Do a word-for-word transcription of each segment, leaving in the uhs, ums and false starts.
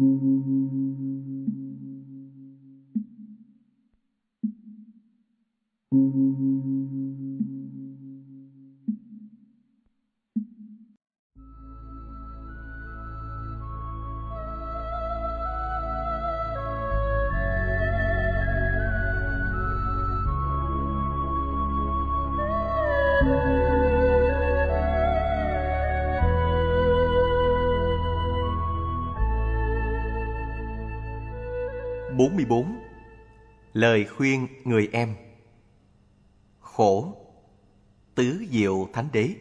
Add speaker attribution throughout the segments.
Speaker 1: bốn mươi bốn. Lời khuyên người em. Khổ. Tứ Diệu Thánh Đế.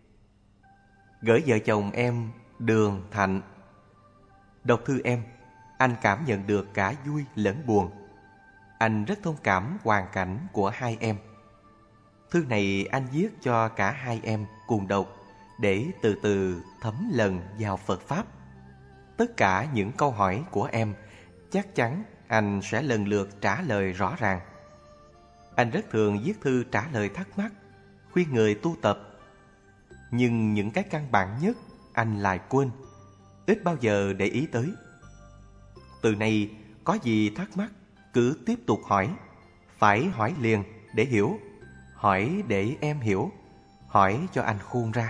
Speaker 1: Gửi vợ chồng em Đường Thạnh. Đọc thư em, anh cảm nhận được cả vui lẫn buồn. Anh rất thông cảm hoàn cảnh của hai em. Thư này anh viết cho cả hai em cùng đọc để từ từ thấm lần vào Phật Pháp. Tất cả những câu hỏi của em chắc chắn anh sẽ lần lượt trả lời rõ ràng. Anh rất thường viết thư trả lời thắc mắc, khuyên người tu tập. Nhưng những cái căn bản nhất anh lại quên, ít bao giờ để ý tới. Từ nay có gì thắc mắc cứ tiếp tục hỏi. Phải hỏi liền để hiểu, hỏi để em hiểu, hỏi cho anh khôn ra.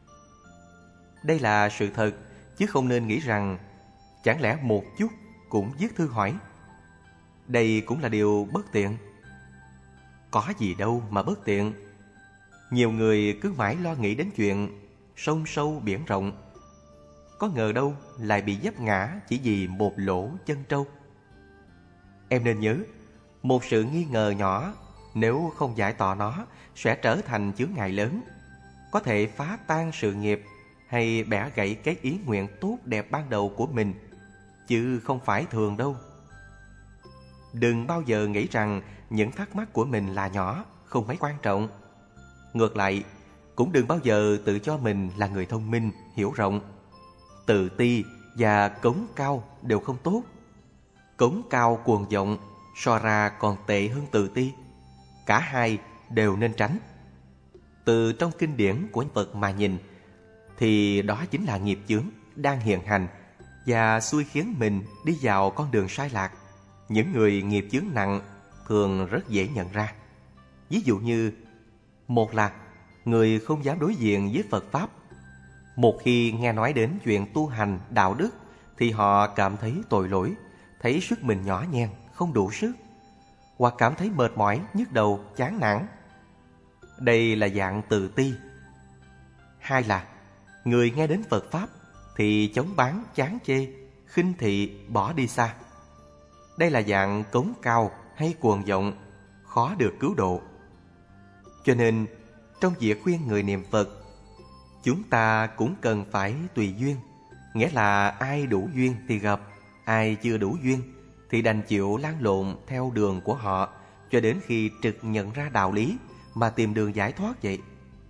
Speaker 1: Đây là sự thật, chứ không nên nghĩ rằng chẳng lẽ một chút cũng viết thư hỏi. Đây cũng là điều bất tiện. Có gì đâu mà bất tiện. Nhiều người cứ mãi lo nghĩ đến chuyện sông sâu biển rộng, có ngờ đâu lại bị vấp ngã chỉ vì một lỗ chân trâu. Em nên nhớ, một sự nghi ngờ nhỏ nếu không giải tỏa nó sẽ trở thành chướng ngại lớn, có thể phá tan sự nghiệp hay bẻ gãy cái ý nguyện tốt đẹp ban đầu của mình, chứ không phải thường đâu. Đừng bao giờ nghĩ rằng những thắc mắc của mình là nhỏ, không mấy quan trọng. Ngược lại, cũng đừng bao giờ tự cho mình là người thông minh, hiểu rộng. Tự ti và cống cao đều không tốt. Cống cao cuồng vọng so ra còn tệ hơn tự ti. Cả hai đều nên tránh. Từ trong kinh điển của Phật mà nhìn, thì đó chính là nghiệp chướng đang hiện hành và xui khiến mình đi vào con đường sai lạc. Những người nghiệp chướng nặng thường rất dễ nhận ra. Ví dụ như, một là người không dám đối diện với Phật Pháp. Một khi nghe nói đến chuyện tu hành đạo đức thì họ cảm thấy tội lỗi, thấy sức mình nhỏ nhen, không đủ sức, hoặc cảm thấy mệt mỏi, nhức đầu, chán nản. Đây là dạng tự ti. Hai là người nghe đến Phật Pháp thì chống bán, chán chê, khinh thị, bỏ đi xa. Đây là dạng cống cao hay cuồng vọng, khó được cứu độ. Cho nên, trong việc khuyên người niệm Phật, chúng ta cũng cần phải tùy duyên. Nghĩa là ai đủ duyên thì gặp, ai chưa đủ duyên thì đành chịu lăn lộn theo đường của họ cho đến khi trực nhận ra đạo lý mà tìm đường giải thoát vậy.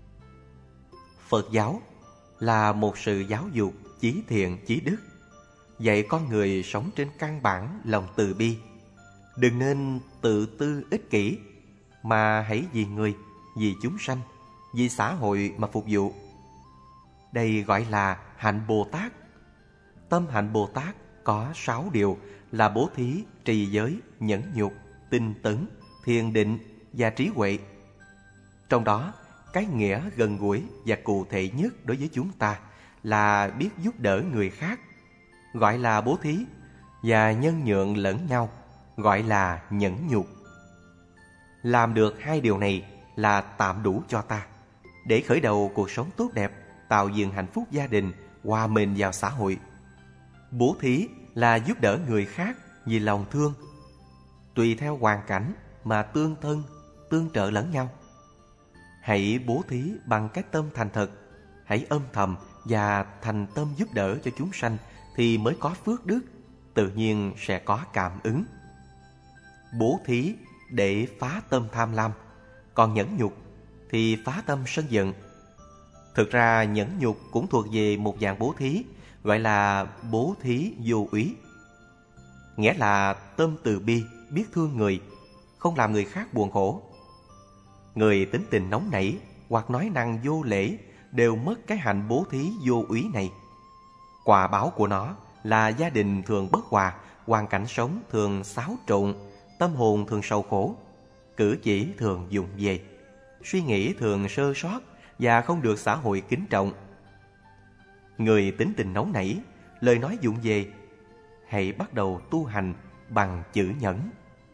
Speaker 1: Phật giáo là một sự giáo dục chí thiện chí đức, dạy con người sống trên căn bản lòng từ bi. Đừng nên tự tư ích kỷ, mà hãy vì người, vì chúng sanh, vì xã hội mà phục vụ. Đây gọi là hạnh Bồ Tát. Tâm hạnh Bồ Tát có sáu điều là bố thí, trì giới, nhẫn nhục, tinh tấn, thiền định và trí huệ. Trong đó, cái nghĩa gần gũi và cụ thể nhất đối với chúng ta là biết giúp đỡ người khác, gọi là bố thí, và nhân nhượng lẫn nhau, gọi là nhẫn nhục. Làm được hai điều này là tạm đủ cho ta để khởi đầu cuộc sống tốt đẹp, tạo dựng hạnh phúc gia đình, hòa mình vào xã hội. Bố thí là giúp đỡ người khác vì lòng thương, tùy theo hoàn cảnh mà tương thân, tương trợ lẫn nhau. Hãy bố thí bằng cái tâm thành thật, hãy âm thầm và thành tâm giúp đỡ cho chúng sanh thì mới có phước đức, tự nhiên sẽ có cảm ứng. Bố thí để phá tâm tham lam, còn nhẫn nhục thì phá tâm sân giận. Thực ra nhẫn nhục cũng thuộc về một dạng bố thí, gọi là bố thí vô úy. Nghĩa là tâm từ bi, biết thương người, không làm người khác buồn khổ. Người tính tình nóng nảy hoặc nói năng vô lễ đều mất cái hạnh bố thí vô úy này. Quả báo của nó là gia đình thường bất hòa, hoàn cảnh sống thường xáo trộn, tâm hồn thường sầu khổ, cử chỉ thường vụng về, suy nghĩ thường sơ sót và không được xã hội kính trọng. Người tính tình nóng nảy, lời nói vụng về, hãy bắt đầu tu hành bằng chữ nhẫn.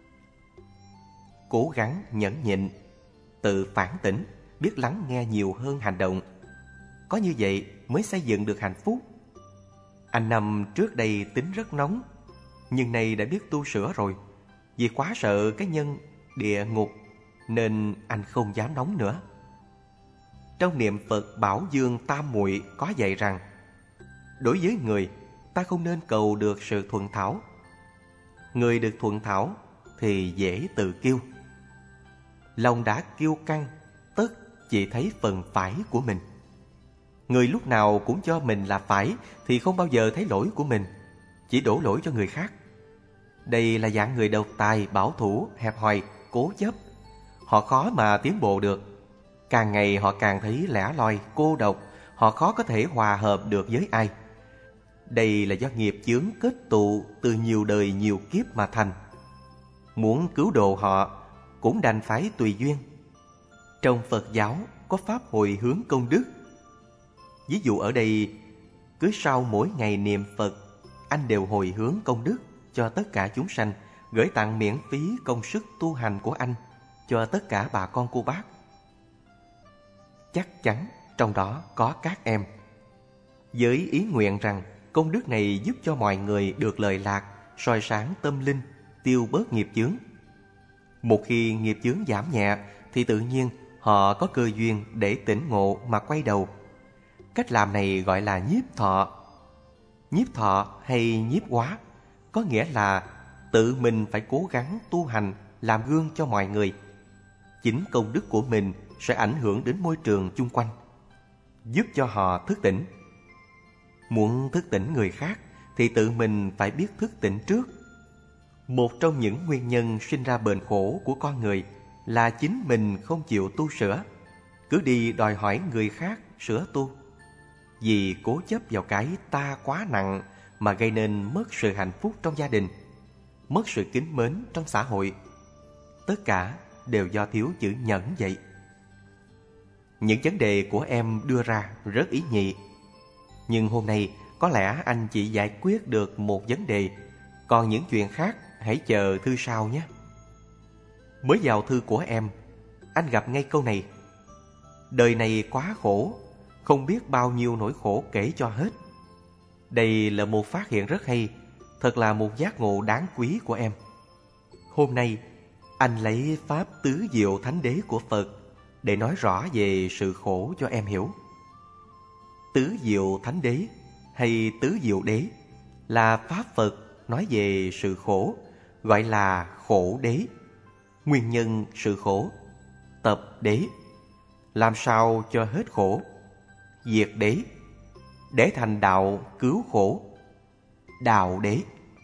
Speaker 1: Cố gắng nhẫn nhịn, tự phản tỉnh, biết lắng nghe nhiều hơn hành động. Có như vậy mới xây dựng được hạnh phúc. Anh Năm trước đây tính rất nóng, nhưng nay đã biết tu sửa rồi. Vì quá sợ cái nhân địa ngục nên anh không dám nóng nữa. Trong niệm Phật Bảo Dương Tam Muội có dạy rằng, đối với người, ta không nên cầu được sự thuận thảo. Người được thuận thảo thì dễ tự kiêu. Lòng đã kiêu căng, tất chỉ thấy phần phải của mình. Người lúc nào cũng cho mình là phải thì không bao giờ thấy lỗi của mình, chỉ đổ lỗi cho người khác. Đây là dạng người độc tài, bảo thủ, hẹp hòi, cố chấp. Họ khó mà tiến bộ được. Càng ngày họ càng thấy lẻ loi, cô độc. Họ khó có thể hòa hợp được với ai. Đây là do nghiệp chướng kết tụ từ nhiều đời nhiều kiếp mà thành. Muốn cứu độ họ cũng đành phải tùy duyên. Trong Phật giáo có pháp hồi hướng công đức. Ví dụ ở đây, cứ sau mỗi ngày niệm Phật, anh đều hồi hướng công đức cho tất cả chúng sanh, gửi tặng miễn phí công sức tu hành của anh cho tất cả bà con cô bác. Chắc chắn trong đó có các em. Với ý nguyện rằng công đức này giúp cho mọi người được lợi lạc, soi sáng tâm linh, tiêu bớt nghiệp chướng. Một khi nghiệp chướng giảm nhẹ thì tự nhiên họ có cơ duyên để tỉnh ngộ mà quay đầu. Cách làm này gọi là nhiếp thọ. Nhiếp thọ hay nhiếp hóa có nghĩa là tự mình phải cố gắng tu hành, làm gương cho mọi người. Chính công đức của mình sẽ ảnh hưởng đến môi trường chung quanh, giúp cho họ thức tỉnh. Muốn thức tỉnh người khác thì tự mình phải biết thức tỉnh trước. Một trong những nguyên nhân sinh ra bệnh khổ của con người là chính mình không chịu tu sửa, cứ đi đòi hỏi người khác sửa tu. Vì cố chấp vào cái ta quá nặng mà gây nên mất sự hạnh phúc trong gia đình, mất sự kính mến trong xã hội. Tất cả đều do thiếu chữ nhẫn vậy. Những vấn đề của em đưa ra rất ý nhị, nhưng hôm nay có lẽ anh chỉ giải quyết được một vấn đề, còn những chuyện khác hãy chờ thư sau nhé. Mới vào thư của em, anh gặp ngay câu này: đời này quá khổ, không biết bao nhiêu nỗi khổ kể cho hết. Đây là một phát hiện rất hay, thật là một giác ngộ đáng quý của em. Hôm nay, anh lấy Pháp Tứ Diệu Thánh Đế của Phật để nói rõ về sự khổ cho em hiểu. Tứ Diệu Thánh Đế hay Tứ Diệu Đế là Pháp Phật nói về sự khổ, gọi là khổ đế. Nguyên nhân sự khổ, tập đế, làm sao cho hết khổ, diệt đế, để thành đạo cứu khổ, đạo đế.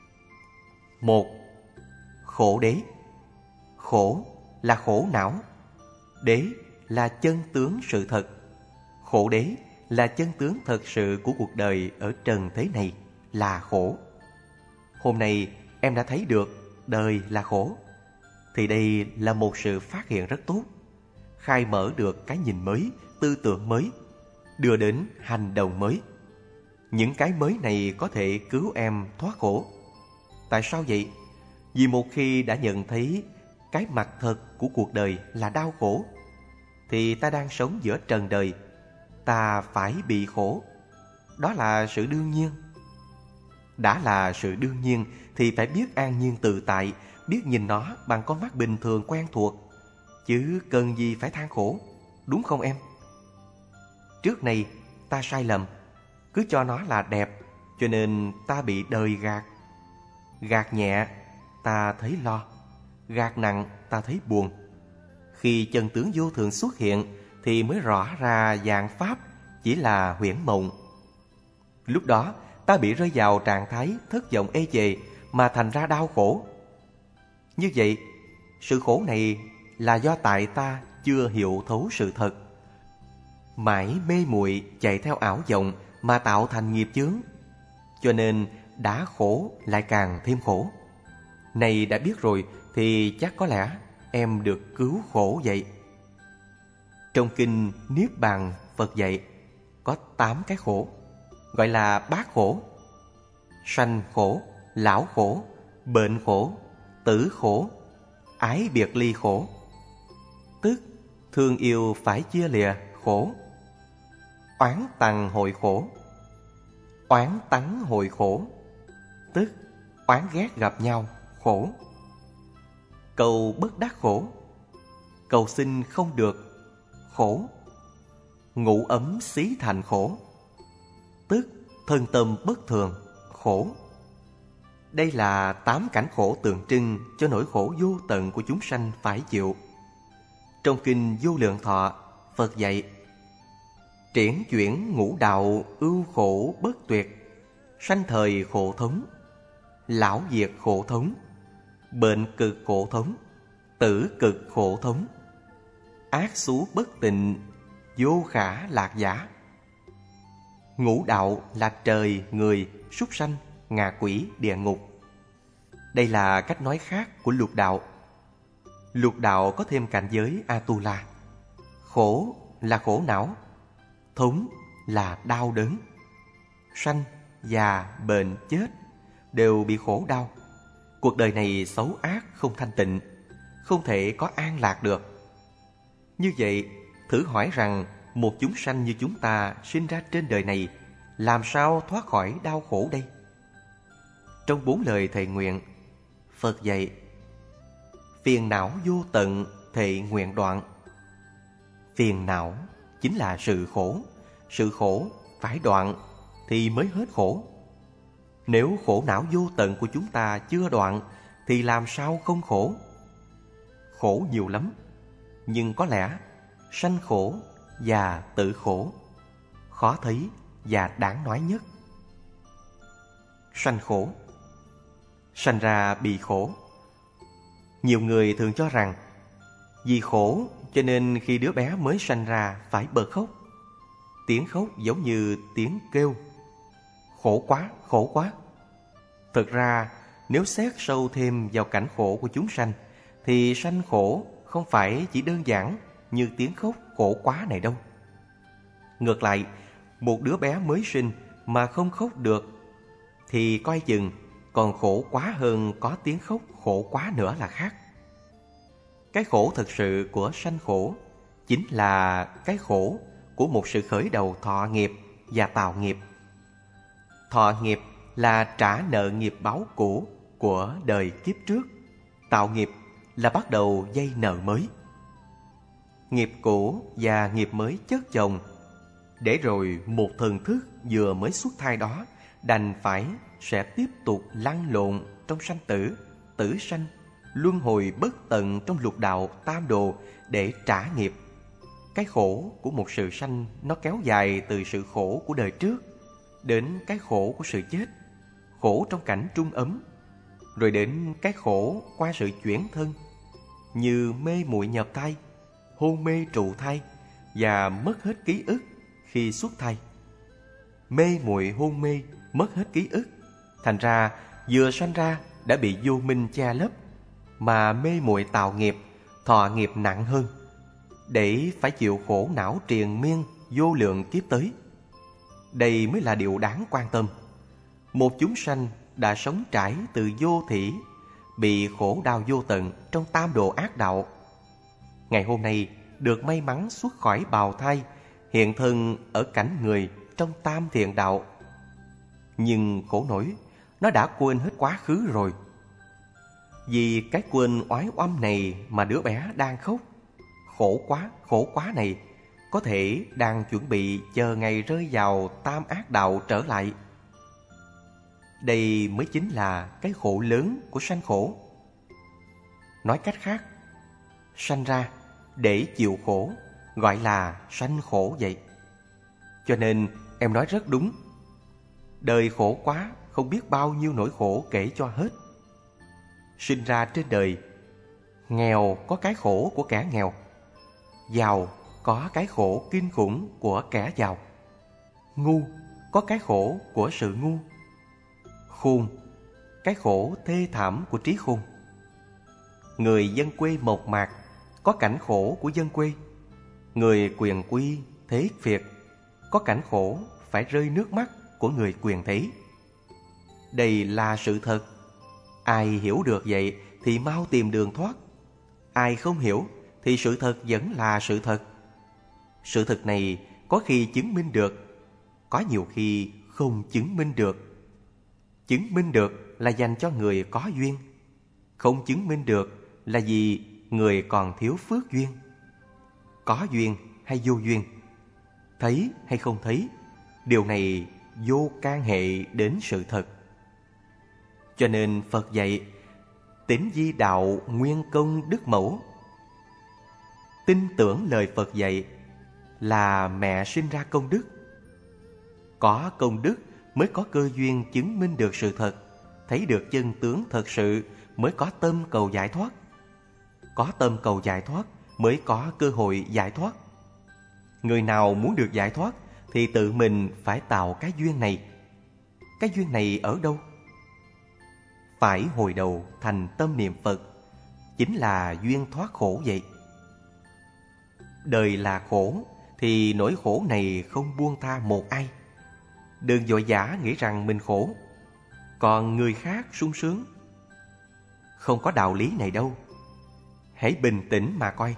Speaker 1: Một, khổ đế. Khổ là khổ não, đế là chân tướng sự thật. Khổ đế là chân tướng thật sự của cuộc đời ở trần thế này, là khổ. Hôm nay em đã thấy được đời là khổ, thì đây là một sự phát hiện rất tốt, khai mở được cái nhìn mới, tư tưởng mới, đưa đến hành động mới. Những cái mới này có thể cứu em thoát khổ. Tại sao vậy? Vì một khi đã nhận thấy cái mặt thật của cuộc đời là đau khổ, thì ta đang sống giữa trần đời, ta phải bị khổ. Đó là sự đương nhiên. Đã là sự đương nhiên thì phải biết an nhiên tự tại, biết nhìn nó bằng con mắt bình thường quen thuộc, chứ cần gì phải than khổ, đúng không em? Trước này ta sai lầm, cứ cho nó là đẹp, cho nên ta bị đời gạt. Gạt nhẹ ta thấy lo, gạt nặng ta thấy buồn. Khi chân tướng vô thường xuất hiện thì mới rõ ra dạng pháp chỉ là huyễn mộng. Lúc đó ta bị rơi vào trạng thái thất vọng ê chề mà thành ra đau khổ. Như vậy, sự khổ này là do tại ta chưa hiểu thấu sự thật, mãi mê muội chạy theo ảo vọng mà tạo thành nghiệp chướng. Cho nên đã khổ lại càng thêm khổ. Này đã biết rồi thì chắc có lẽ em được cứu khổ vậy. Trong kinh Niết Bàn, Phật dạy có tám cái khổ, gọi là bát khổ: sanh khổ, lão khổ, bệnh khổ, tử khổ, ái biệt ly khổ, tức thương yêu phải chia lìa khổ, oán tằng hội khổ, oán tắng hội khổ, tức oán ghét gặp nhau khổ, cầu bất đắc khổ, cầu xin không được khổ, ngủ ấm xí thành khổ, tức thân tâm bất thường khổ. Đây là tám cảnh khổ tượng trưng cho nỗi khổ vô tận của chúng sanh phải chịu. Trong kinh Vô Lượng Thọ, Phật dạy: triển chuyển ngũ đạo ưu khổ bất tuyệt, sanh thời khổ thống, lão diệt khổ thống, bệnh cực khổ thống, tử cực khổ thống, ác xú bất tịnh, vô khả lạc giả. Ngũ đạo là trời, người, súc sanh, ngạ quỷ, địa ngục. Đây là cách nói khác của lục đạo. Lục đạo có thêm cảnh giới Atula. Khổ là khổ não, thống là đau đớn, sanh, già, bệnh, chết đều bị khổ đau. Cuộc đời này xấu ác không thanh tịnh, không thể có an lạc được. Như vậy, thử hỏi rằng một chúng sanh như chúng ta sinh ra trên đời này làm sao thoát khỏi đau khổ đây? Trong bốn lời thệ nguyện, Phật dạy: phiền não vô tận thệ nguyện đoạn. Phiền não chính là sự khổ. Sự khổ phải đoạn thì mới hết khổ. Nếu khổ não vô tận của chúng ta chưa đoạn thì làm sao không khổ? Khổ nhiều lắm, nhưng có lẽ sanh khổ và tự khổ khó thấy và đáng nói nhất. Sanh khổ, sanh ra bị khổ. Nhiều người thường cho rằng vì khổ cho nên khi đứa bé mới sanh ra phải bật khóc. Tiếng khóc giống như tiếng kêu khổ quá, khổ quá. Thực ra nếu xét sâu thêm vào cảnh khổ của chúng sanh thì sanh khổ không phải chỉ đơn giản như tiếng khóc khổ quá này đâu. Ngược lại, một đứa bé mới sinh mà không khóc được thì coi chừng còn khổ quá hơn có tiếng khóc khổ quá nữa là khác. Cái khổ thực sự của sanh khổ chính là cái khổ của một sự khởi đầu thọ nghiệp và tạo nghiệp. Thọ nghiệp là trả nợ nghiệp báo cũ của đời kiếp trước. Tạo nghiệp là bắt đầu dây nợ mới. Nghiệp cũ và nghiệp mới chất chồng, để rồi một thần thức vừa mới xuất thai đó đành phải sẽ tiếp tục lăn lộn trong sanh tử, tử sanh, luân hồi bất tận trong lục đạo tam đồ để trả nghiệp. Cái khổ của một sự sanh nó kéo dài từ sự khổ của đời trước đến cái khổ của sự chết, khổ trong cảnh trung ấm, rồi đến cái khổ qua sự chuyển thân, như mê muội nhập thai, hôn mê trụ thai và mất hết ký ức khi xuất thai. Mê muội hôn mê, mất hết ký ức, thành ra vừa sanh ra đã bị vô minh che lấp, mà mê muội tạo nghiệp, thọ nghiệp nặng hơn, để phải chịu khổ não triền miên vô lượng kiếp tới. Đây mới là điều đáng quan tâm. Một chúng sanh đã sống trải từ vô thỉ, bị khổ đau vô tận trong tam độ ác đạo, ngày hôm nay được may mắn xuất khỏi bào thai, hiện thân ở cảnh người trong tam thiện đạo. Nhưng khổ nổi, nó đã quên hết quá khứ rồi. Vì cái quên oái oăm này mà đứa bé đang khóc khổ quá, khổ quá này có thể đang chuẩn bị chờ ngày rơi vào tam ác đạo trở lại. Đây mới chính là cái khổ lớn của sanh khổ. Nói cách khác, sanh ra để chịu khổ gọi là sanh khổ vậy. Cho nên em nói rất đúng. Đời khổ quá, không biết bao nhiêu nỗi khổ kể cho hết. Sinh ra trên đời, nghèo có cái khổ của kẻ nghèo, giàu có cái khổ kinh khủng của kẻ giàu, ngu có cái khổ của sự ngu. Khôn, cái khổ thê thảm của trí khôn. Người dân quê mộc mạc có cảnh khổ của dân quê. Người quyền quy thế Việt có cảnh khổ phải rơi nước mắt của người quyền thế. Đây là sự thật. Ai hiểu được vậy thì mau tìm đường thoát. Ai không hiểu thì sự thật vẫn là sự thật. Sự thật này có khi chứng minh được, có nhiều khi không chứng minh được. Chứng minh được là dành cho người có duyên. Không chứng minh được là vì người còn thiếu phước duyên. Có duyên hay vô duyên, thấy hay không thấy, điều này vô can hệ đến sự thật. Cho nên Phật dạy tín di đạo nguyên công đức mẫu. Tin tưởng lời Phật dạy là mẹ sinh ra công đức. Có công đức mới có cơ duyên chứng minh được sự thật, thấy được chân tướng thật sự, mới có tâm cầu giải thoát. Có tâm cầu giải thoát mới có cơ hội giải thoát. Người nào muốn được giải thoát thì tự mình phải tạo cái duyên này. Cái duyên này ở đâu? Phải hồi đầu thành tâm niệm Phật, chính là duyên thoát khổ vậy. Đời là khổ thì nỗi khổ này không buông tha một ai. Đừng vội vã nghĩ rằng mình khổ, còn người khác sung sướng. Không có đạo lý này đâu. Hãy bình tĩnh mà coi.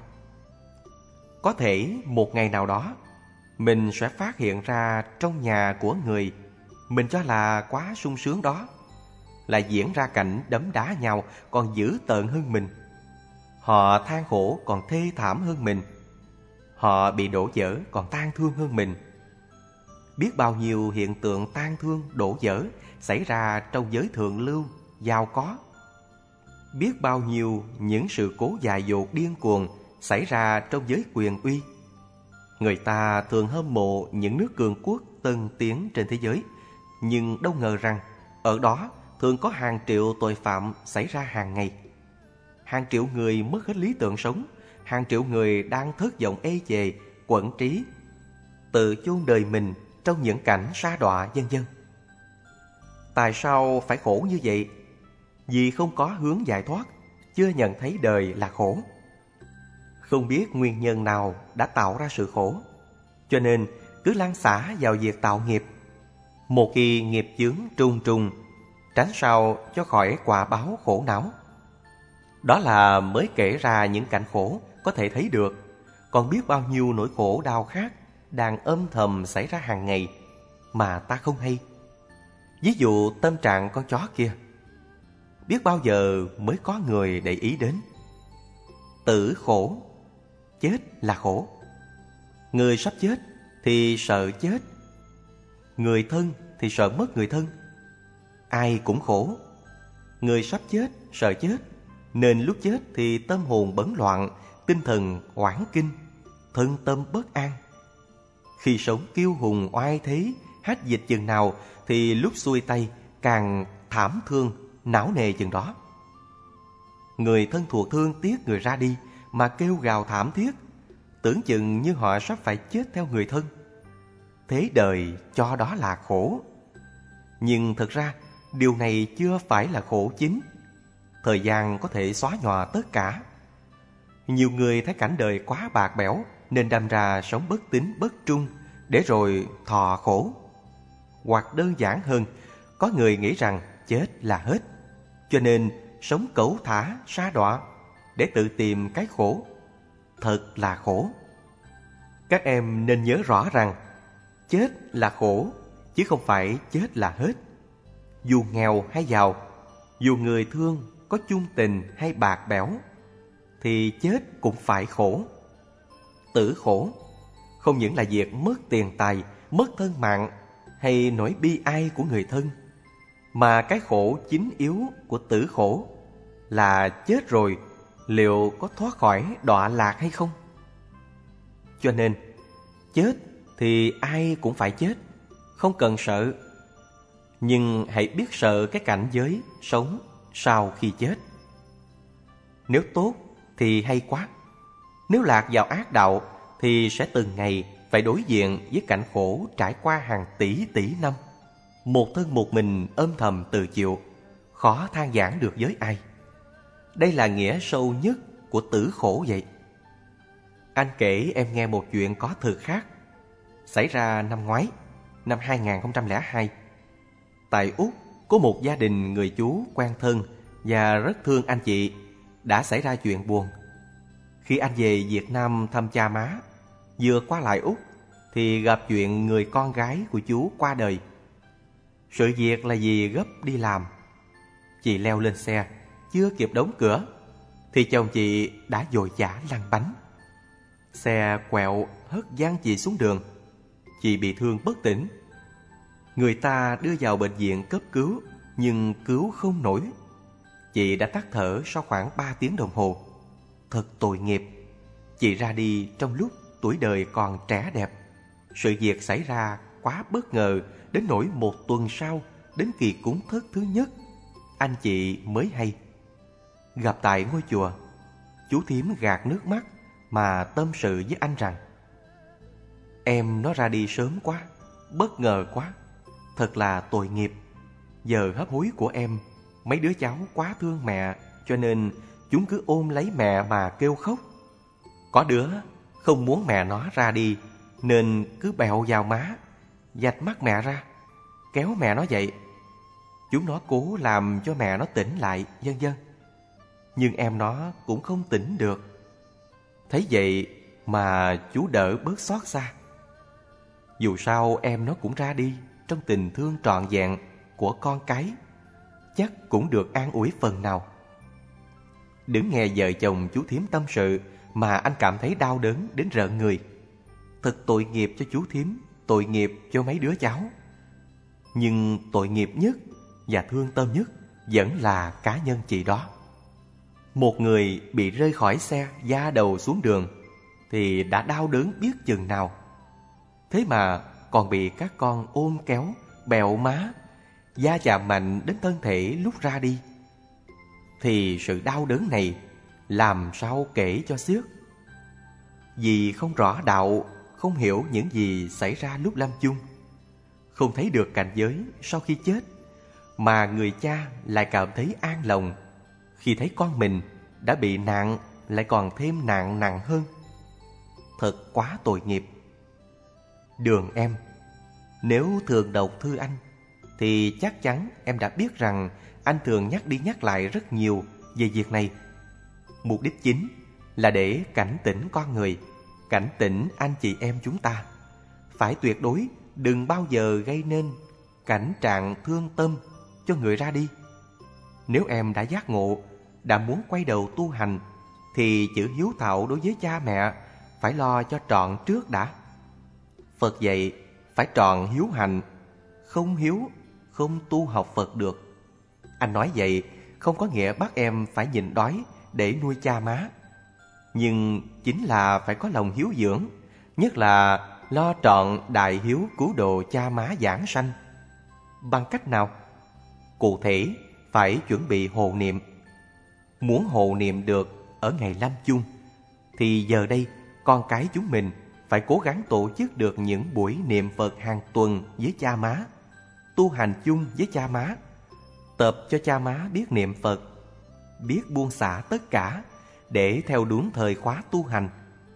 Speaker 1: Có thể một ngày nào đó mình sẽ phát hiện ra trong nhà của người mình cho là quá sung sướng đó lại diễn ra cảnh đấm đá nhau còn dữ tợn hơn mình. Họ than khổ còn thê thảm hơn mình. Họ bị đổ vỡ còn tang thương hơn mình. Biết bao nhiêu hiện tượng tang thương đổ vỡ xảy ra trong giới thượng lưu, giàu có. Biết bao nhiêu những sự cố dại dột điên cuồng xảy ra trong giới quyền uy. Người ta thường hâm mộ những nước cường quốc tân tiến trên thế giới, nhưng đâu ngờ rằng ở đó thường có hàng triệu tội phạm xảy ra hàng ngày. Hàng triệu người mất hết lý tưởng sống, hàng triệu người đang thất vọng ê chề, quẫn trí, tự chôn đời mình trong những cảnh sa đọa vân vân. Tại sao phải khổ như vậy? Vì không có hướng giải thoát, chưa nhận thấy đời là khổ. Không biết nguyên nhân nào đã tạo ra sự khổ, cho nên cứ lăn xả vào việc tạo nghiệp. Một khi nghiệp chướng trùng trùng, tránh sao cho khỏi quả báo khổ não. Đó là mới kể ra những cảnh khổ có thể thấy được, còn biết bao nhiêu nỗi khổ đau khác đang âm thầm xảy ra hàng ngày mà ta không hay. Ví dụ tâm trạng con chó kia, biết bao giờ mới có người để ý đến. Tử khổ, chết là khổ. Người sắp chết thì sợ chết, người thân thì sợ mất người thân. Ai cũng khổ. Người sắp chết sợ chết, nên lúc chết thì tâm hồn bấn loạn, tinh thần oản kinh, thân tâm bất an. Khi sống kiêu hùng oai thế, hách dịch chừng nào thì lúc xuôi tay càng thảm thương, não nề chừng đó. Người thân thuộc thương tiếc người ra đi mà kêu gào thảm thiết, tưởng chừng như họ sắp phải chết theo người thân. Thế đời cho đó là khổ. Nhưng thật ra điều này chưa phải là khổ chính. Thời gian có thể xóa nhòa tất cả. Nhiều người thấy cảnh đời quá bạc bẽo nên đâm ra sống bất tín bất trung, để rồi thọ khổ. Hoặc đơn giản hơn, có người nghĩ rằng chết là hết, cho nên sống cẩu thả sa đọa để tự tìm cái khổ. Thật là khổ. Các em nên nhớ rõ rằng chết là khổ, chứ không phải chết là hết. Dù nghèo hay giàu, dù người thương có chung tình hay bạc bẽo, thì chết cũng phải khổ. Tử khổ không những là việc mất tiền tài, mất thân mạng hay nỗi bi ai của người thân, mà cái khổ chính yếu của tử khổ là chết rồi liệu có thoát khỏi đọa lạc hay không. Cho nên chết thì ai cũng phải chết, không cần sợ. Nhưng hãy biết sợ cái cảnh giới sống sau khi chết. Nếu tốt thì hay quá. Nếu lạc vào ác đạo thì sẽ từng ngày phải đối diện với cảnh khổ trải qua hàng tỷ tỷ năm. một thân một mình âm thầm tự chịu, khó than vãn được với ai. Đây là nghĩa sâu nhất của tử khổ vậy. Anh kể em nghe một chuyện có thật khác, xảy ra năm ngoái, năm hai nghìn không trăm lẻ hai. Tại Úc, có một gia đình người chú quen thân và rất thương anh chị đã xảy ra chuyện buồn. Khi anh về Việt Nam thăm cha má, vừa qua lại Úc thì gặp chuyện người con gái của chú qua đời. Sự việc là vì gấp đi làm. Chị leo lên xe, chưa kịp đóng cửa thì chồng chị đã vội vã lăn bánh. Xe quẹo hất văng chị xuống đường. Chị bị thương bất tỉnh. Người ta đưa vào bệnh viện cấp cứu, nhưng cứu không nổi. Chị đã tắt thở sau khoảng ba tiếng đồng hồ. Thật tội nghiệp. Chị ra đi trong lúc tuổi đời còn trẻ đẹp. Sự việc xảy ra quá bất ngờ, đến nỗi một tuần sau, đến kỳ cúng thất thứ nhất, anh chị mới hay. Gặp tại ngôi chùa, chú thím gạt nước mắt mà tâm sự với anh rằng: em nó ra đi sớm quá, bất ngờ quá, thật là tội nghiệp. Giờ hấp hối của em, mấy đứa cháu quá thương mẹ, cho nên chúng cứ ôm lấy mẹ mà kêu khóc. Có đứa không muốn mẹ nó ra đi, nên cứ bẹo vào má, vạch mắt mẹ ra, kéo mẹ nó dậy. Chúng nó cố làm cho mẹ nó tỉnh lại, vân vân. Nhưng em nó cũng không tỉnh được. Thấy vậy mà chú đỡ bớt xót xa. Dù sao em nó cũng ra đi trong tình thương trọn vẹn của con cái, chắc cũng được an ủi phần nào. Đứng nghe vợ chồng chú thím tâm sự mà anh cảm thấy đau đớn đến rợn người. Thật tội nghiệp cho chú thím, tội nghiệp cho mấy đứa cháu. Nhưng tội nghiệp nhất và thương tâm nhất vẫn là cá nhân chị đó. Một người bị rơi khỏi xe da đầu xuống đường thì đã đau đớn biết chừng nào. Thế mà còn bị các con ôm kéo, bẹo má, da chạm mạnh đến thân thể lúc ra đi, thì sự đau đớn này làm sao kể cho xiết. Vì không rõ đạo, không hiểu những gì xảy ra lúc lâm chung, không thấy được cảnh giới sau khi chết, mà người cha lại cảm thấy an lòng khi thấy con mình đã bị nạn lại còn thêm nạn nặng hơn. Thật quá tội nghiệp. Đường em, nếu thường đọc thư anh thì chắc chắn em đã biết rằng anh thường nhắc đi nhắc lại rất nhiều về việc này. Mục đích chính là để cảnh tỉnh con người, cảnh tỉnh anh chị em chúng ta, phải tuyệt đối đừng bao giờ gây nên cảnh trạng thương tâm cho người ra đi. Nếu em đã giác ngộ, đã muốn quay đầu tu hành, thì chữ hiếu thảo đối với cha mẹ phải lo cho trọn trước đã. Phật dạy phải trọn hiếu hành, không hiếu không tu học Phật được. Anh nói vậy không có nghĩa bắt em phải nhịn đói để nuôi cha má, nhưng chính là phải có lòng hiếu dưỡng, nhất là lo trọn đại hiếu cứu độ cha má giảng sanh. Bằng cách nào? Cụ thể phải chuẩn bị hộ niệm. Muốn hộ niệm được ở ngày lâm chung thì giờ đây con cái chúng mình phải cố gắng tổ chức được những buổi niệm Phật hàng tuần với cha má, tu hành chung với cha má, tập cho cha má biết niệm Phật, biết buông xả tất cả để theo đúng thời khóa tu hành.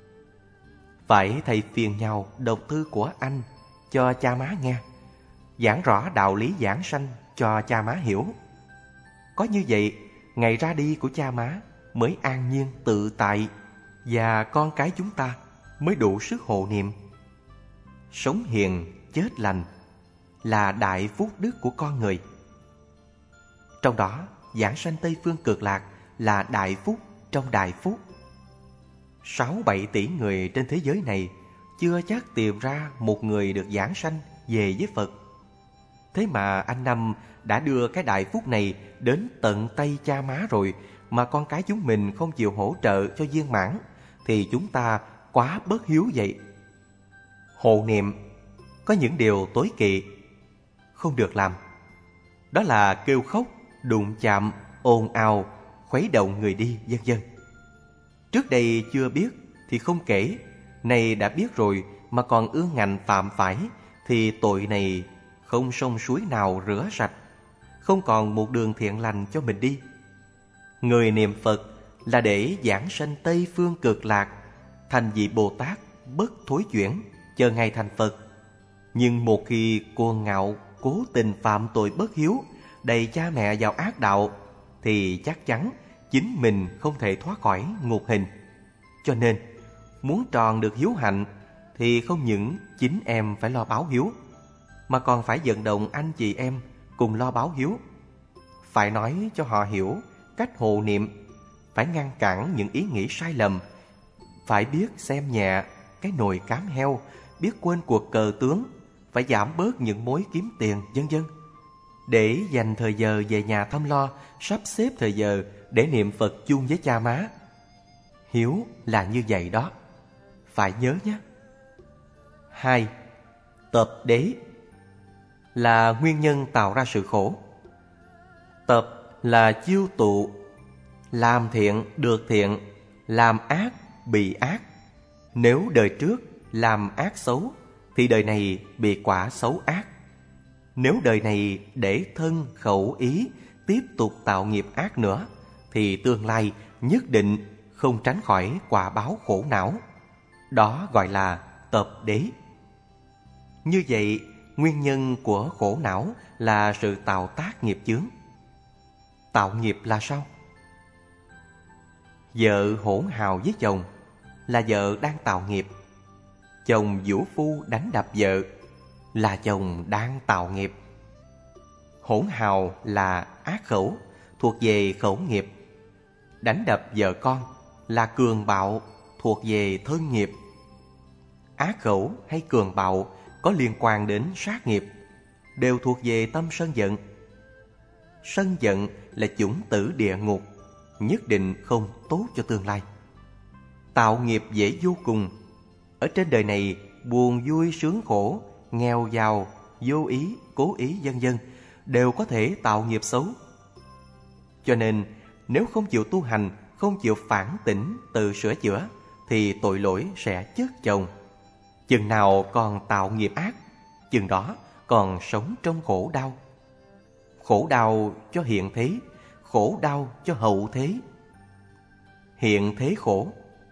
Speaker 1: Phải thay phiên nhau đọc thư của anh cho cha má nghe, giảng rõ đạo lý giảng sanh cho cha má hiểu. Có như vậy, ngày ra đi của cha má mới an nhiên tự tại, và con cái chúng ta mới đủ sức hộ niệm. Sống hiền, chết lành là đại phúc đức của con người. Trong đó, giảng sanh Tây Phương Cực Lạc là đại phúc trong đại phúc. Sáu bảy tỷ người trên thế giới này chưa chắc tìm ra một người được giảng sanh về với Phật. Thế mà anh Năm đã đưa cái đại phúc này đến tận tay cha má rồi, mà con cái chúng mình không chịu hỗ trợ cho viên mãn, thì chúng ta quá bất hiếu vậy. Hộ niệm có những điều tối kỵ không được làm. Đó là kêu khóc, đụng chạm, ồn ào, khuấy động người đi, vân vân. Trước đây chưa biết thì không kể, nay đã biết rồi mà còn ương ngạnh phạm phải thì tội này không sông suối nào rửa sạch, không còn một đường thiện lành cho mình đi. Người niệm Phật là để giảng sanh Tây Phương Cực Lạc, thành vị Bồ Tát bất thối chuyển, chờ ngày thành Phật. Nhưng một khi cuồng ngạo, cố tình phạm tội bất hiếu, đẩy cha mẹ vào ác đạo, thì chắc chắn chính mình không thể thoát khỏi ngục hình. Cho nên, muốn tròn được hiếu hạnh thì không những chính em phải lo báo hiếu, mà còn phải vận động anh chị em cùng lo báo hiếu. Phải nói cho họ hiểu cách hộ niệm, phải ngăn cản những ý nghĩ sai lầm, phải biết xem nhẹ cái nồi cám heo, biết quên cuộc cờ tướng, phải giảm bớt những mối kiếm tiền, vân vân, để dành thời giờ về nhà thăm lo, sắp xếp thời giờ để niệm Phật chung với cha má. Hiếu là như vậy đó, phải nhớ nhé. Hai, tập đế là nguyên nhân tạo ra sự khổ. Tập là chiêu tụ, làm thiện được thiện, làm ác bị ác. Nếu đời trước làm ác xấu thì đời này bị quả xấu ác. Nếu đời này để thân khẩu ý tiếp tục tạo nghiệp ác nữa, thì tương lai nhất định không tránh khỏi quả báo khổ não. Đó gọi là tập đế. Như vậy, nguyên nhân của khổ não là sự tạo tác nghiệp chướng. Tạo nghiệp là sao? Vợ hỗn hào với chồng là vợ đang tạo nghiệp. Chồng vũ phu đánh đập vợ là chồng đang tạo nghiệp. Hỗn hào là ác khẩu, thuộc về khẩu nghiệp. Đánh đập vợ con là cường bạo, thuộc về thân nghiệp. Ác khẩu hay cường bạo có liên quan đến sát nghiệp, đều thuộc về tâm sân giận. Sân giận là chủng tử địa ngục, nhất định không tốt cho tương lai. Tạo nghiệp dễ vô cùng. Ở trên đời này, buồn vui sướng khổ, nghèo giàu, vô ý, cố ý, vân vân đều có thể tạo nghiệp xấu. Cho nên, nếu không chịu tu hành, không chịu phản tỉnh, tự sửa chữa, thì tội lỗi sẽ chất chồng. Chừng nào còn tạo nghiệp ác, chừng đó còn sống trong khổ đau. Khổ đau cho hiện thế, khổ đau cho hậu thế. Hiện thế khổ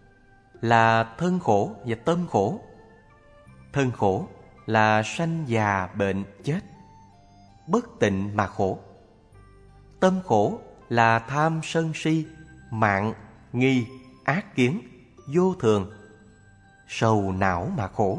Speaker 1: là thân khổ và tâm khổ. Thân khổ là sanh già bệnh chết, bất tịnh mà khổ. Tâm khổ là tham sân si, mạng, nghi, ác kiến, vô thường, sầu não mà khổ.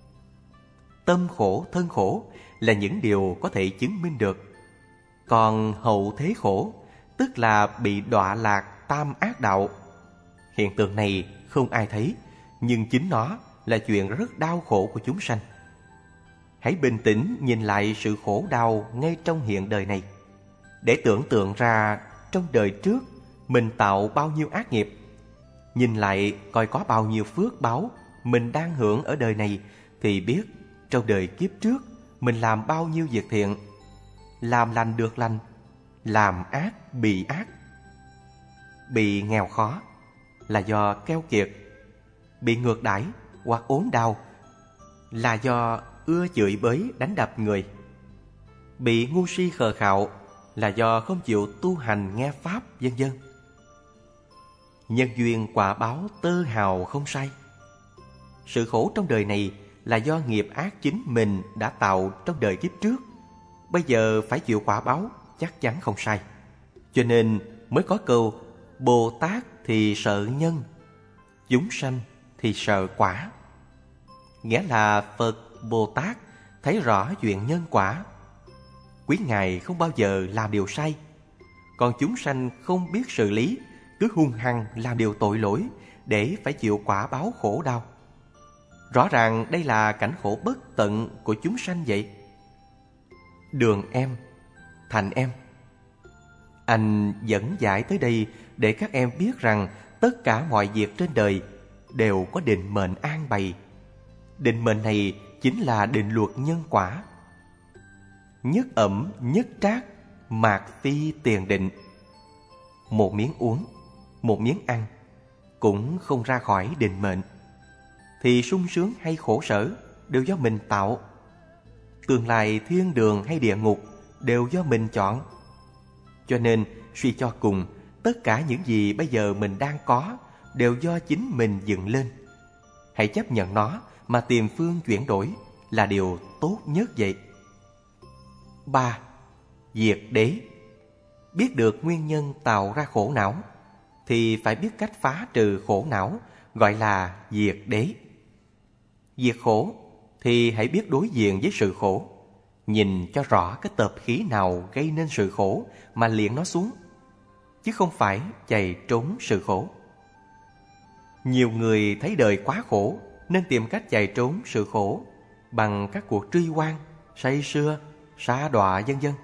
Speaker 1: Tâm khổ, thân khổ là những điều có thể chứng minh được. Còn hậu thế khổ, tức là bị đọa lạc tam ác đạo. Hiện tượng này không ai thấy, nhưng chính nó là chuyện rất đau khổ của chúng sanh. Hãy bình tĩnh nhìn lại sự khổ đau ngay trong hiện đời này, để tưởng tượng ra trong đời trước mình tạo bao nhiêu ác nghiệp. Nhìn lại coi có bao nhiêu phước báo mình đang hưởng ở đời này, thì biết trong đời kiếp trước mình làm bao nhiêu việc thiện. Làm lành được lành, làm ác bị ác. Bị nghèo khó là do keo kiệt, bị ngược đãi hoặc ốm đau là do ưa chửi bới đánh đập người. Bị ngu si khờ khạo là do không chịu tu hành nghe pháp, vân vân. Nhân duyên quả báo tơ hào không sai. Sự khổ trong đời này là do nghiệp ác chính mình đã tạo trong đời kiếp trước. Bây giờ phải chịu quả báo, chắc chắn không sai. Cho nên mới có câu Bồ Tát thì sợ nhân, chúng sanh thì sợ quả. Nghĩa là Phật Bồ Tát thấy rõ chuyện nhân quả. Quý Ngài không bao giờ làm điều sai. Còn chúng sanh không biết xử lý, cứ hung hăng làm điều tội lỗi để phải chịu quả báo khổ đau. Rõ ràng đây là cảnh khổ bất tận của chúng sanh vậy. Đường em, Thành em, anh dẫn giải tới đây để các em biết rằng tất cả mọi việc trên đời đều có định mệnh an bày. Định mệnh này chính là định luật nhân quả. Nhất ẩm nhất trác, mạt phi tiền định. Một miếng uống, một miếng ăn cũng không ra khỏi định mệnh. Thì sung sướng hay khổ sở đều do mình tạo. Tương lai thiên đường hay địa ngục đều do mình chọn. Cho nên suy cho cùng, tất cả những gì bây giờ mình đang có đều do chính mình dựng lên. Hãy chấp nhận nó mà tìm phương chuyển đổi là điều tốt nhất vậy. Ba. Diệt đế. Biết được nguyên nhân tạo ra khổ não thì phải biết cách phá trừ khổ não, gọi là diệt đế. Diệt khổ thì hãy biết đối diện với sự khổ, nhìn cho rõ cái tập khí nào gây nên sự khổ mà liệng nó xuống, chứ không phải chạy trốn sự khổ. Nhiều người thấy đời quá khổ nên tìm cách chạy trốn sự khổ bằng các cuộc truy oan, say sưa, sa đọa vân vân.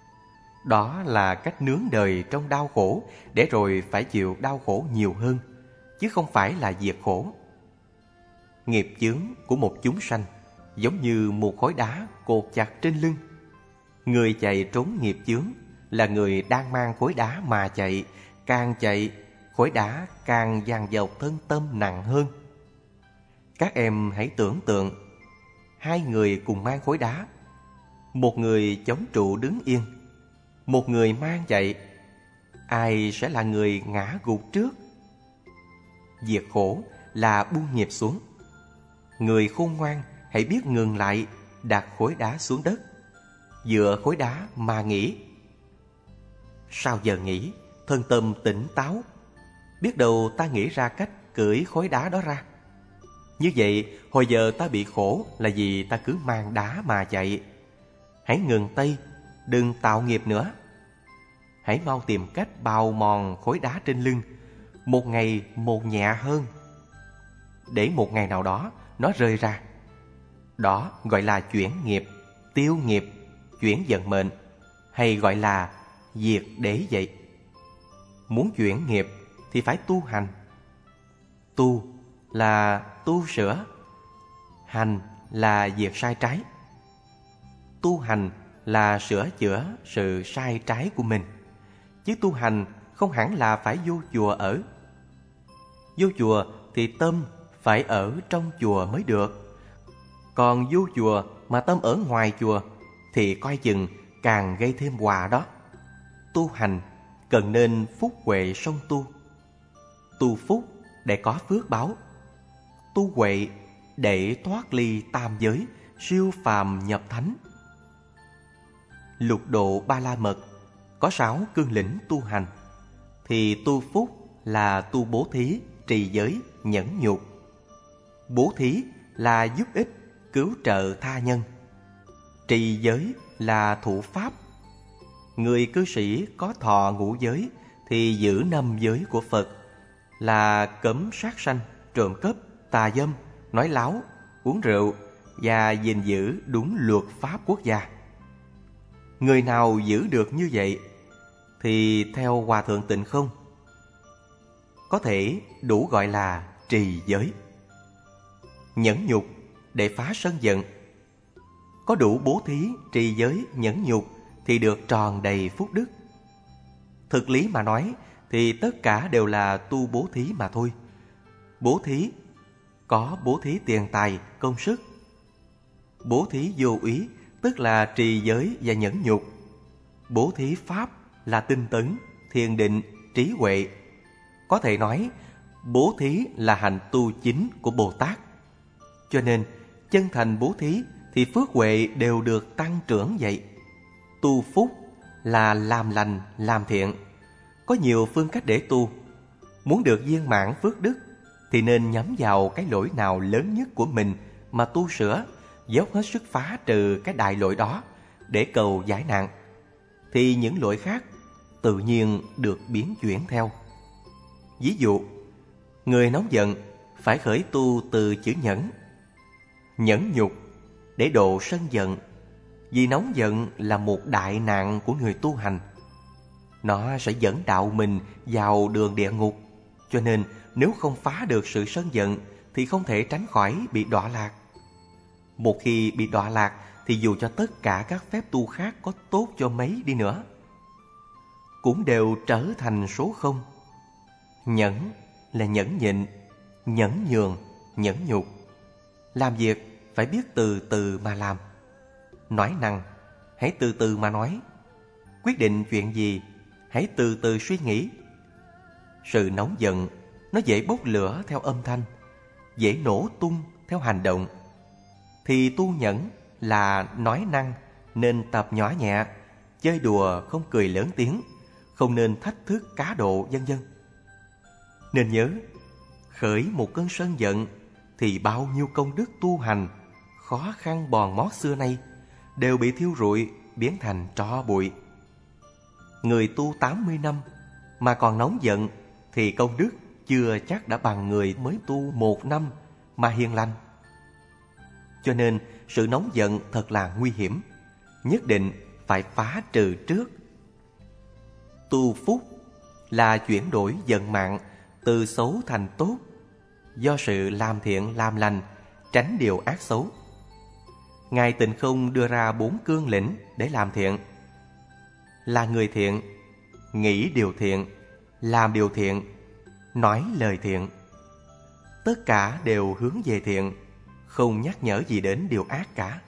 Speaker 1: Đó là cách nướng đời trong đau khổ để rồi phải chịu đau khổ nhiều hơn, chứ không phải là diệt khổ. Nghiệp chướng của một chúng sanh giống như một khối đá cột chặt trên lưng. Người chạy trốn nghiệp chướng là người đang mang khối đá mà chạy, càng chạy, khối đá càng dằn dọc thân tâm nặng hơn. Các em hãy tưởng tượng, hai người cùng mang khối đá, một người chống trụ đứng yên, một người mang chạy, ai sẽ là người ngã gục trước? Diệt khổ là buông nghiệp xuống. Người khôn ngoan hãy biết ngừng lại, đặt khối đá xuống đất, dựa khối đá mà nghĩ. Sau giờ nghĩ, thân tâm tỉnh táo, biết đâu ta nghĩ ra cách cưỡi khối đá đó ra. Như vậy, hồi giờ ta bị khổ là vì ta cứ mang đá mà chạy. Hãy ngừng tay, đừng tạo nghiệp nữa. Hãy mau tìm cách bào mòn khối đá trên lưng, một ngày một nhẹ hơn, để một ngày nào đó nó rơi ra. Đó gọi là chuyển nghiệp, tiêu nghiệp, chuyển vận mệnh, hay gọi là diệt đế vậy. Muốn chuyển nghiệp thì phải tu hành. Tu là tu sửa, hành là diệt sai trái. Tu hành là sửa chữa sự sai trái của mình, chứ tu hành không hẳn là phải vô chùa ở. Vô chùa thì tâm phải ở trong chùa mới được. Còn vô chùa mà tâm ở ngoài chùa thì coi chừng càng gây thêm họa đó. Tu hành cần nên phúc huệ song tu. Tu phúc để có phước báo, tu huệ để thoát ly tam giới, siêu phàm nhập thánh. Lục độ Ba La Mật có sáu cương lĩnh tu hành, thì tu phúc là tu bố thí, trì giới, nhẫn nhục. Bố thí là giúp ích, cứu trợ tha nhân. Trì giới là thụ pháp. Người cư sĩ có thọ ngũ giới thì giữ năm giới của Phật, là cấm sát sanh, trộm cắp, tà dâm, nói láo, uống rượu và gìn giữ đúng luật pháp quốc gia. Người nào giữ được như vậy thì theo Hòa Thượng Tịnh Không, có thể đủ gọi là trì giới. Nhẫn nhục để phá sân giận. Có đủ bố thí, trì giới, nhẫn nhục thì được tròn đầy phúc đức. Thực lý mà nói thì tất cả đều là tu bố thí mà thôi. Bố thí có bố thí tiền tài, công sức. Bố thí vô úy tức là trì giới và nhẫn nhục. Bố thí pháp là tinh tấn, thiền định, trí huệ. Có thể nói bố thí là hành tu chính của Bồ Tát. Cho nên chân thành bố thí thì phước huệ đều được tăng trưởng vậy. Tu phúc là làm lành, làm thiện. Có nhiều phương cách để tu. Muốn được viên mãn phước đức thì nên nhắm vào cái lỗi nào lớn nhất của mình mà tu sửa, dốc hết sức phá trừ cái đại lỗi đó để cầu giải nạn, thì những lỗi khác tự nhiên được biến chuyển theo. Ví dụ, người nóng giận phải khởi tu từ chữ nhẫn. Nhẫn nhục để độ sân giận, vì nóng giận là một đại nạn của người tu hành. Nó sẽ dẫn đạo mình vào đường địa ngục. Cho nên nếu không phá được sự sân giận thì không thể tránh khỏi bị đọa lạc. Một khi bị đọa lạc thì dù cho tất cả các phép tu khác có tốt cho mấy đi nữa, cũng đều trở thành số không. Nhẫn là nhẫn nhịn, nhẫn nhường, nhẫn nhục. Làm việc phải biết từ từ mà làm. nói năng, hãy từ từ mà nói. Quyết định chuyện gì, hãy từ từ suy nghĩ. Sự nóng giận, nó dễ bốc lửa theo âm thanh, dễ nổ tung theo hành động. Thì tu nhẫn là nói năng nên tập nhỏ nhẹ, chơi đùa không cười lớn tiếng, không nên thách thức cá độ, vân vân. Nên nhớ, khởi một cơn sân giận thì bao nhiêu công đức tu hành, khó khăn bòn mót xưa nay đều bị thiêu rụi, biến thành tro bụi. Người tu tám mươi năm mà còn nóng giận thì công đức chưa chắc đã bằng người mới tu một năm mà hiền lành. Cho nên sự nóng giận thật là nguy hiểm, nhất định phải phá trừ trước. Tu phúc là chuyển đổi vận mạng từ xấu thành tốt, do sự làm thiện làm lành, tránh điều ác xấu. Ngài Tịnh Không đưa ra bốn cương lĩnh để làm thiện: là người thiện, nghĩ điều thiện, làm điều thiện, nói lời thiện. Tất cả đều hướng về thiện, không nhắc nhở gì đến điều ác cả.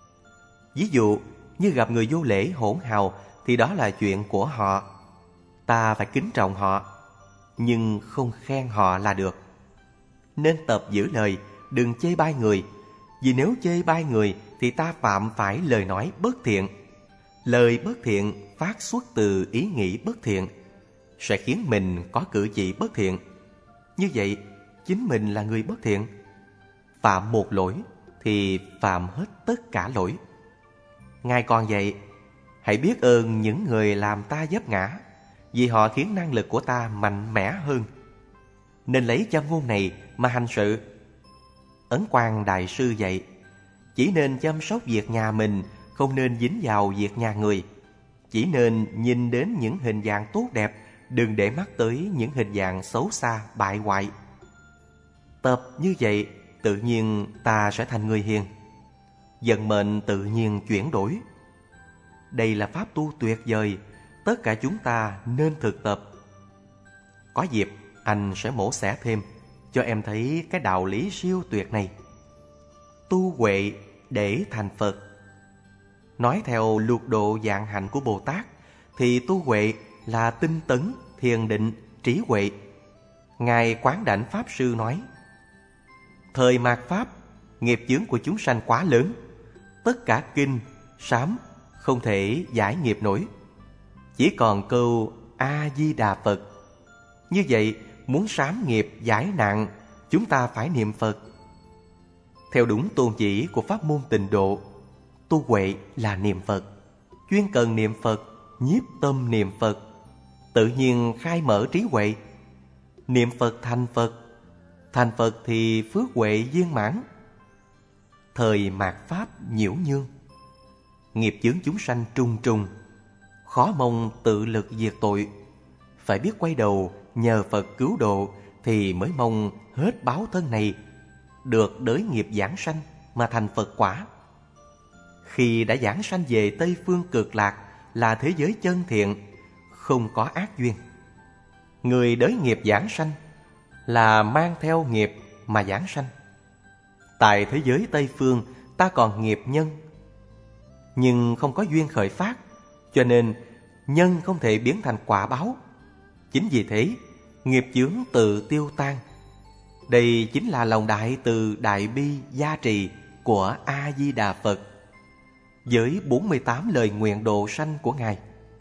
Speaker 1: Ví dụ như gặp người vô lễ hỗn hào thì đó là chuyện của họ, ta phải kính trọng họ, nhưng không khen họ là được. Nên tập giữ lời, đừng chê bai người, vì nếu chê bai người thì ta phạm phải lời nói bất thiện. Lời bất thiện phát xuất từ ý nghĩ bất thiện, sẽ khiến mình có cử chỉ bất thiện. Như vậy, chính mình là người bất thiện. Phạm một lỗi thì phạm hết tất cả lỗi. Ngài còn dạy, hãy biết ơn những người làm ta vấp ngã, vì họ khiến năng lực của ta mạnh mẽ hơn. Nên lấy châm ngôn này mà hành sự. Ấn Quang Đại Sư dạy, chỉ nên chăm sóc việc nhà mình, không nên dính vào việc nhà người. Chỉ nên nhìn đến những hình dạng tốt đẹp, đừng để mắt tới những hình dạng xấu xa, bại hoại. Tập như vậy, tự nhiên ta sẽ thành người hiền, vận mệnh tự nhiên chuyển đổi. Đây là pháp tu tuyệt vời, tất cả chúng ta nên thực tập. Có dịp anh sẽ mổ xẻ thêm cho em thấy cái đạo lý siêu tuyệt này. Tu huệ để thành Phật. Nói theo lục độ vạn hạnh của Bồ Tát thì tu huệ là tinh tấn, thiền định, trí huệ. Ngài Quán Đảnh Pháp Sư nói, thời mạt Pháp, nghiệp chướng của chúng sanh quá lớn, tất cả kinh, sám không thể giải nghiệp nổi, chỉ còn câu A-di-đà Phật. Như vậy, muốn sám nghiệp giải nạn, chúng ta phải niệm Phật. Theo đúng tôn chỉ của pháp môn Tịnh Độ, tu huệ là niệm Phật, chuyên cần niệm Phật, nhiếp tâm niệm Phật, tự nhiên khai mở trí huệ. Niệm Phật thành Phật, thành Phật thì phước huệ viên mãn. Thời mạt Pháp nhiễu nhương, nghiệp chướng chúng sanh trùng trùng, khó mong tự lực diệt tội. Phải biết quay đầu nhờ Phật cứu độ thì mới mong hết báo thân này, được đới nghiệp giảng sanh mà thành Phật quả. Khi đã giảng sanh về Tây Phương Cực Lạc là thế giới chân thiện, không có ác duyên. Người đới nghiệp giảng sanh là mang theo nghiệp mà giảng sanh. Tại thế giới Tây Phương ta còn nghiệp nhân, nhưng không có duyên khởi phát, cho nên nhân không thể biến thành quả báo. Chính vì thế, nghiệp chướng tự tiêu tan. Đây chính là lòng đại từ đại bi gia trì của A-di-đà Phật với bốn mươi tám lời nguyện độ sanh của Ngài,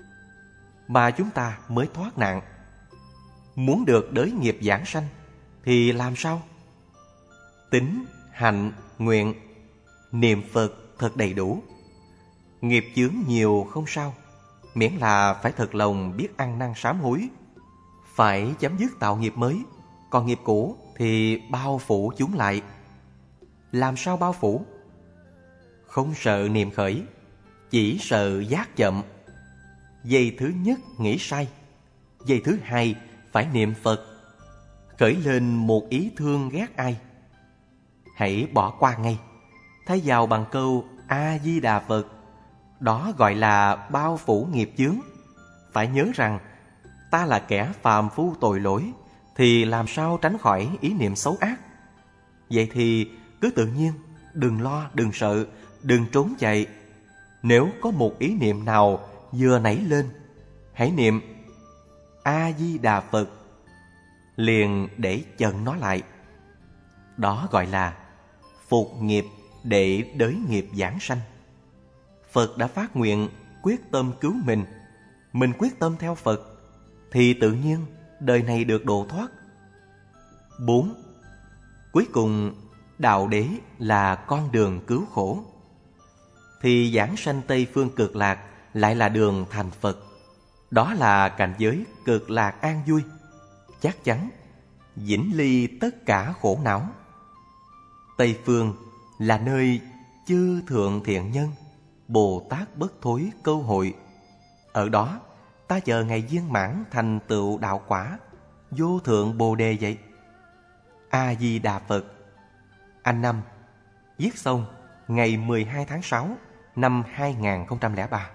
Speaker 1: mà chúng ta mới thoát nạn. Muốn được đới nghiệp giảng sanh thì làm sao? Tín, hạnh, nguyện, niệm Phật thật đầy đủ. Nghiệp chướng nhiều không sao, miễn là phải thật lòng biết ăn năn sám hối. Phải chấm dứt tạo nghiệp mới, còn nghiệp cũ thì bao phủ chúng lại. Làm sao bao phủ? Không sợ niệm khởi, chỉ sợ giác chậm. Giây thứ nhất nghĩ sai, giây thứ hai phải niệm Phật. Khởi lên một ý thương ghét ai, hãy bỏ qua ngay, thay vào bằng câu A-di-đà Phật. Đó gọi là bao phủ nghiệp chướng. Phải nhớ rằng ta là kẻ phàm phu tội lỗi, thì làm sao tránh khỏi ý niệm xấu ác. Vậy thì cứ tự nhiên, đừng lo, đừng sợ, đừng trốn chạy, Nếu có một ý niệm nào vừa nảy lên, hãy niệm A-di-đà Phật, liền để chặn nó lại. Đó gọi là phục nghiệp để đới nghiệp giảng sanh. Phật đã phát nguyện quyết tâm cứu mình, mình quyết tâm theo Phật, thì tự nhiên đời này được độ thoát. Bốn. Cuối cùng, đạo đế là con đường cứu khổ, thì giảng sanh Tây Phương Cực Lạc lại là đường thành Phật. Đó là cảnh giới cực lạc an vui, chắc chắn vĩnh ly tất cả khổ não. Tây Phương là nơi chư thượng thiện nhân, Bồ Tát bất thối câu hội. Ở đó ta chờ ngày viên mãn thành tựu đạo quả vô thượng Bồ Đề vậy. A-di-đà Phật. Anh Năm viết xong ngày mười hai tháng sáu năm hai nghìn không trăm lẻ ba.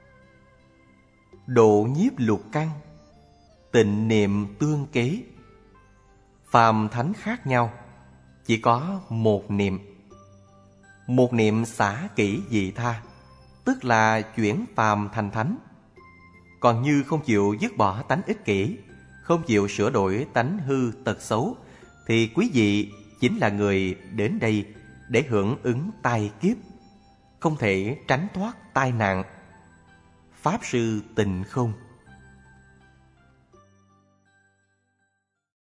Speaker 1: Độ nhiếp lục căn, tịnh niệm tương kế. Phàm thánh khác nhau, chỉ có một niệm. Một niệm xả kỹ dị tha, tức là chuyển phàm thành thánh. Còn như không chịu dứt bỏ tánh ích kỷ, không chịu sửa đổi tánh hư tật xấu, thì quý vị chính là người đến đây để hưởng ứng tai kiếp, không thể tránh thoát tai nạn. Pháp Sư Tịnh Không.